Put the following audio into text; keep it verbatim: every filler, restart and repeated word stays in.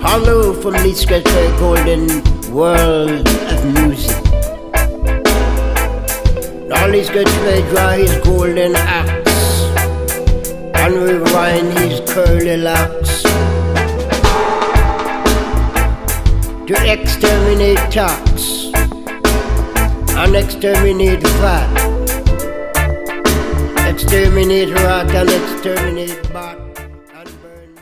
Hello from the Scratchway golden world of music. Now the Scratchway draw his golden axe and rewind his curly locks to exterminate tax and exterminate fat, exterminate rat and exterminate bat.